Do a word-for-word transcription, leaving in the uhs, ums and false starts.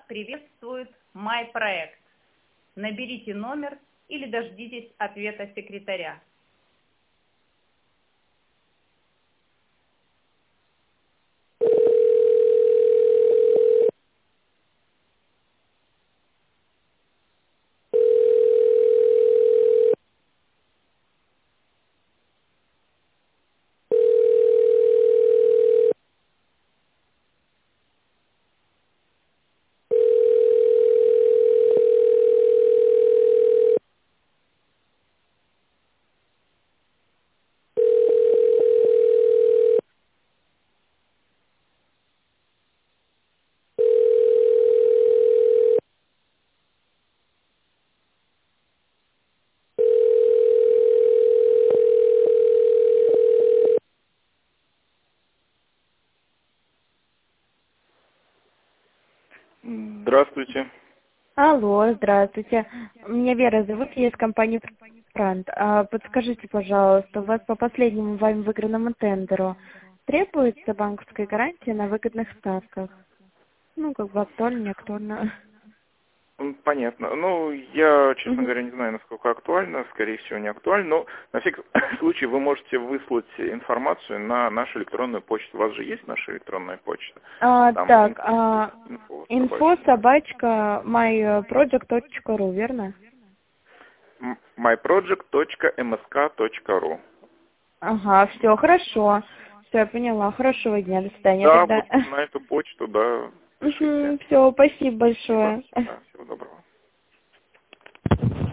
приветствует MyProект. Наберите номер или дождитесь ответа секретаря. Здравствуйте. Алло, здравствуйте. Меня Вера зовут, я из компании Франт. А подскажите, пожалуйста, у вас по последнему вами выигранному тендеру требуется банковская гарантия на выгодных ставках? Ну, как бы актуально, не актуально. М, Понятно. Ну, я, честно говоря, не знаю, насколько актуально, скорее всего, не актуально, но на всякий случай вы можете выслать информацию на нашу электронную почту. У вас же есть наша электронная почта? А, Там так, инфо, а, инфо, инфо собачка myproject точка ру, верно? myproject точка эм эс ка точка ру. Ага, все, хорошо. Все, я поняла. Хорошего дня, до свидания Да, тогда. вот на эту почту, да, пишите. Все, спасибо Спасибо. большое. Да, всего доброго.